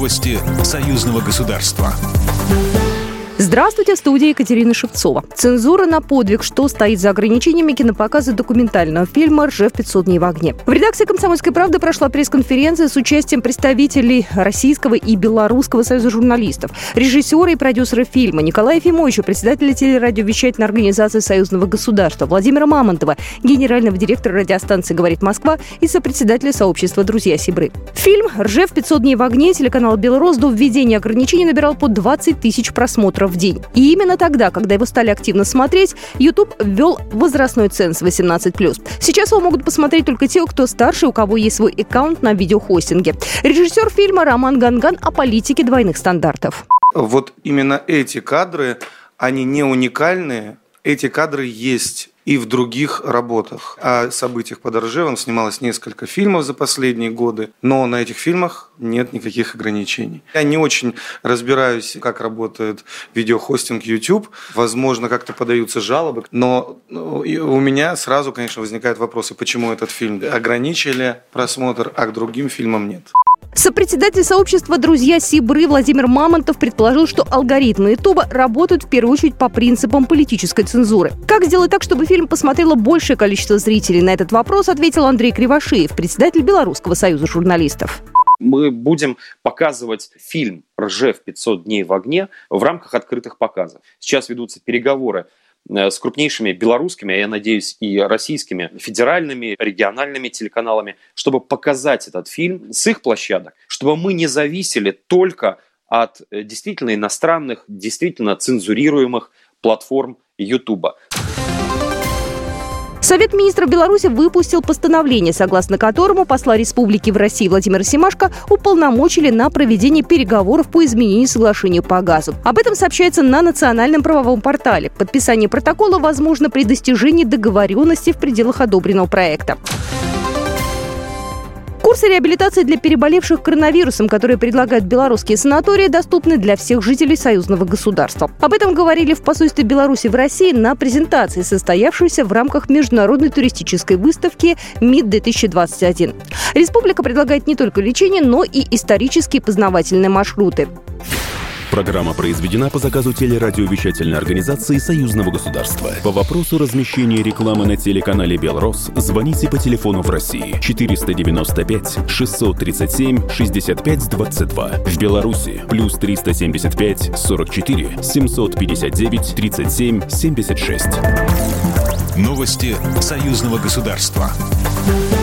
Новости союзного государства. Здравствуйте, в студии Екатерина Шевцова. Цензура на подвиг. Что стоит за ограничениями кинопоказа документального фильма «Ржев 500 дней в огне». В редакции «Комсомольской правды» прошла пресс-конференция с участием представителей Российского и Белорусского союза журналистов, режиссера и продюсера фильма Николая Ефимовича, председателя телерадиовещательной организации союзного государства Владимира Мамонтова, генерального директора радиостанции «Говорит Москва» и сопредседателя сообщества «Друзья Сибры». Фильм «Ржев 500 дней в огне» телеканал «Белрос» до введения ограничений набирал по 20 тысяч просмотров в день. И именно тогда, когда его стали активно смотреть, YouTube ввел возрастной ценз 18+. Сейчас его могут посмотреть только те, кто старше, у кого есть свой аккаунт на видеохостинге. Режиссер фильма Роман Ганган о политике двойных стандартов. Вот именно эти кадры, они не уникальные. Эти кадры есть и в других работах. О событиях под Ржевом снималось несколько фильмов за последние годы, но на этих фильмах нет никаких ограничений. Я не очень разбираюсь, как работает видеохостинг YouTube. Возможно, как-то подаются жалобы, но у меня сразу, конечно, возникают вопросы, почему этот фильм ограничили просмотр, а к другим фильмам нет. Сопредседатель сообщества «Друзья Сибры» Владимир Мамонтов предположил, что алгоритмы Ютуба работают в первую очередь по принципам политической цензуры. Как сделать так, чтобы фильм посмотрело большее количество зрителей? На этот вопрос ответил Андрей Кривошеев, председатель Белорусского союза журналистов. Мы будем показывать фильм «Ржев 500 дней в огне» в рамках открытых показов. Сейчас ведутся переговоры с крупнейшими белорусскими, а я надеюсь, и российскими федеральными, региональными телеканалами, чтобы показать этот фильм с их площадок, чтобы мы не зависели только от действительно иностранных, действительно цензурируемых платформ Ютуба. Совет министров Беларуси выпустил постановление, согласно которому посла республики в России Владимира Семашко уполномочили на проведение переговоров по изменению соглашения по газу. Об этом сообщается на национальном правовом портале. Подписание протокола возможно при достижении договоренности в пределах одобренного проекта. Курсы реабилитации для переболевших коронавирусом, которые предлагают белорусские санатории, доступны для всех жителей союзного государства. Об этом говорили в посольстве Беларуси в России на презентации, состоявшейся в рамках международной туристической выставки МИД-2021. Республика предлагает не только лечение, но и исторические познавательные маршруты. Программа произведена по заказу телерадиовещательной организации союзного государства. По вопросу размещения рекламы на телеканале «Белрос» звоните по телефону в России 495 637 65 22. В Беларуси плюс 375 44 759 37 76. Новости союзного государства.